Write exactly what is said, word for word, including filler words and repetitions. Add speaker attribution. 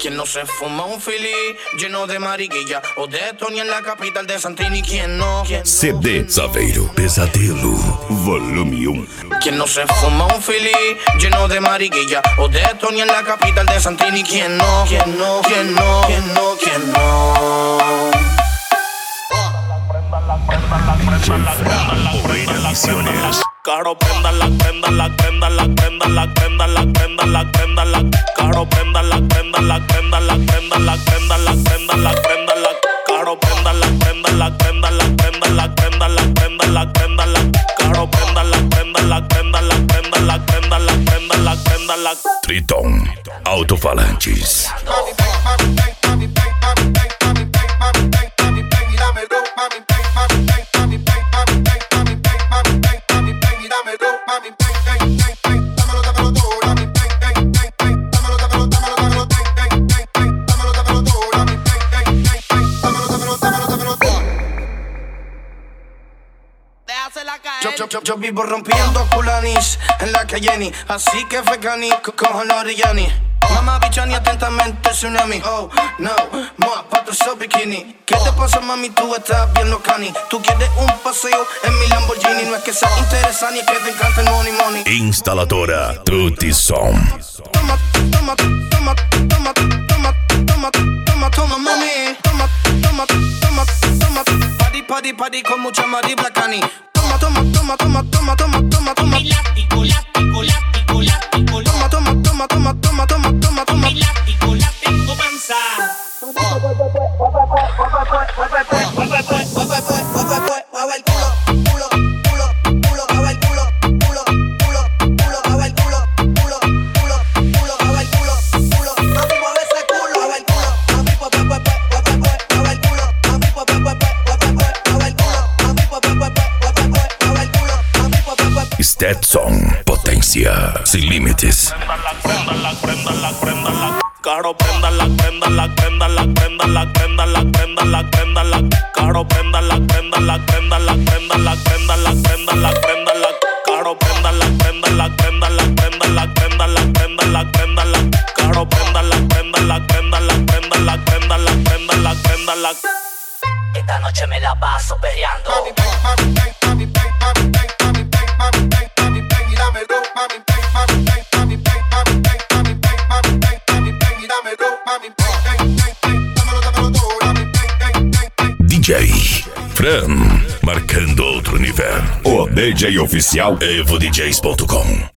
Speaker 1: ¿Quién no se fuma un Philly lleno de mariquilla? O de Tony en la capital de Santini. ¿Quién no? ¿Quién no?
Speaker 2: C D Saveiro Pesadelo Volume um.
Speaker 1: ¿Quién no se fuma un Philly lleno de mariquilla? O de Tony en la capital de Santini. ¿Quién no? ¿Quién no? ¿Quién no? ¿Quién no? ¿Quién no?
Speaker 2: Misiones.
Speaker 3: Caro, prenda la, prenda la, prenda la, prenda la, prenda la, prenda la, prenda la. Caro, prenda la, prenda la, prenda la, prenda la, prenda la, prenda la, prenda la. Caro, prenda la, prenda la, prenda la, prenda la, prenda la, prenda la, prenda la. Caro, prenda la, prenda la, prenda la, prenda la, prenda la, prenda la, prenda la.
Speaker 2: Triton Autofalantes.
Speaker 1: Yo, yo, yo, yo vivo rompiendo culanis en la calle Jenny, así que fecani, cojo la orillani. Mamá bichani atentamente tsunami. Oh no, moa pa' tu so bikini. ¿Qué te pasa, mami? Tú estás bien locani. Tú quieres un paseo en mi Lamborghini. No es que sea interesante, es que te encanta el money money.
Speaker 2: Instaladora Trutisom.
Speaker 1: Toma, toma, toma, toma, toma, toma, toma, toma, mami. Toma, toma, toma, toma, party, party, party con mucha Mari Blacani. Toma, toma, toma, toma, toma, toma, toma, toma.
Speaker 4: Mi látigo, látigo, látigo, látigo.
Speaker 1: Toma, toma, toma, toma, toma, toma, toma, toma.
Speaker 4: Mi látigo, látigo, panza.
Speaker 2: Stetson, potencia sin límites.
Speaker 3: Prenda la, prenda la, prenda la. Caro, prenda la, prenda la, prenda la, prenda la, prenda la, prenda la, prenda la. Caro, prenda la, prenda la, prenda la, prenda la, prenda la, prenda la, prenda la. Caro, prenda la, prenda la, prenda la, prenda la, prenda la, prenda la, prenda la. Caro, prenda la, prenda la, prenda la, prenda la, prenda la, prenda la, prenda la.
Speaker 4: Esta noche me la paso perreando.
Speaker 2: D J Fran, marcando outro nível. O D J oficial evo d js ponto com.